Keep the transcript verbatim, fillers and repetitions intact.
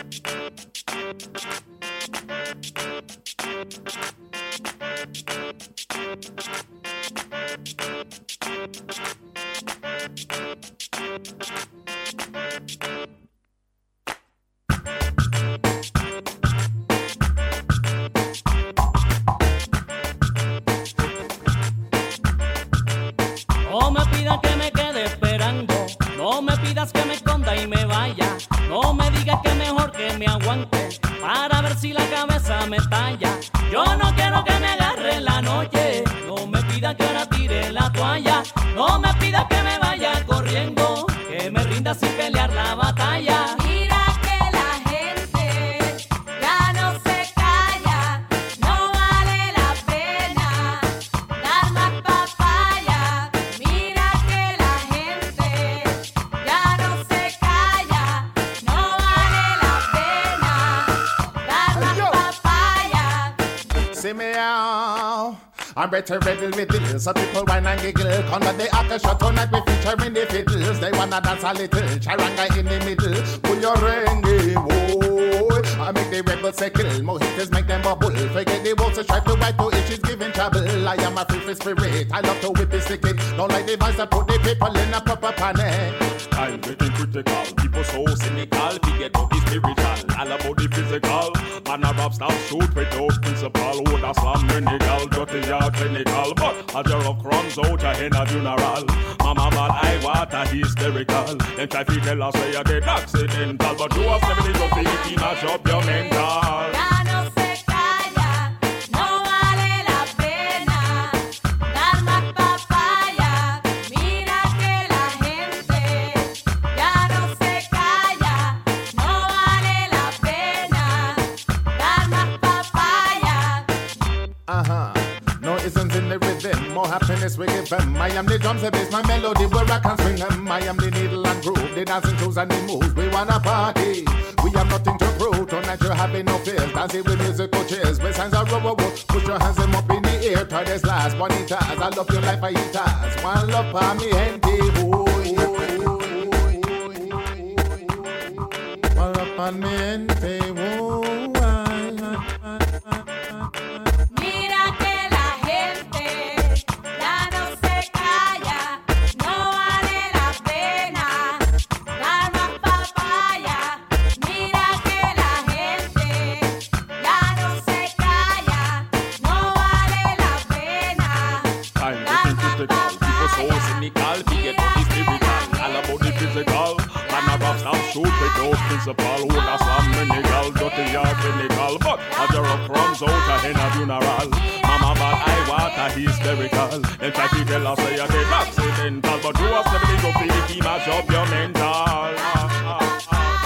No me pidas que me quede esperando, no me pidas que me esconda y me vaya, no me digas que mejor que me aguante para ver si la cabeza me talla. Yo no quiero que me agarre en la noche, no me pidas que ahora tire la toalla, no me pidas que me vaya corriendo, que me rinda sin pelear la batalla. Mira que la gente ya no se calla, no vale la pena dar más papaya. Mira que la gente ya no se calla, no vale la pena dar más papaya. See me out. I'm better riddle riddle, so people whine and giggle. Come on the after shot tonight, we featuring the fiddles. They wanna dance a little, charanga in the middle. Pull your rengi, whoa. I make the rebels circle, mojitos make them bubble. Forget the walls to strive to wipe to itches giving trouble. I am a free spirit, I love to whip it, stick it. Don't like the voice that put the people in a proper panic. I'm getting critical, people so cynical. Forget about the spiritual, all about the physical. Man a rap stop shoot without principle. Who da slam renigal, dirty ya clinical. But as your rock runs out a hen a funeral. Mama bad I water hysterical. Then try to tell us say you get accidental. But you have seventy to fifty mash up your mental. Ya no se calla, no vale la pena dar más papaya. Mira que la gente ya no se calla, no vale la pena dar más papaya. Uh-huh. No isms in the rhythm, more happiness we give them. I am the drums, the bass, my melody where I can swing them. I am the needle and groove, the dancing tools and the moves. We wanna party, we have nothing to prove. Tonight you're having no fears, dancing with musical chairs. With signs of row, row, put your hands them up in the air. Try this last, bonitas, I love your life, I eat. One love for me, gente, oh, one love for me, gente, oh. Mira que la gente ya no se calla, no vale la pena dar más papaya. Mira que la gente ya no se calla, no vale la pena I'm dar getting más critical, people so papaya. cynical. Forget about the spiritual, all about the physical. Man a rap stop shoot without principle. Who da slam renigal, dirty ya clinical. But as your rock runs out a hen a funeral. Mama bad I water hysterical. Then try to tell us say you get accidental. But you have seventy to fifty mash up your mental. Ah, ah, ah.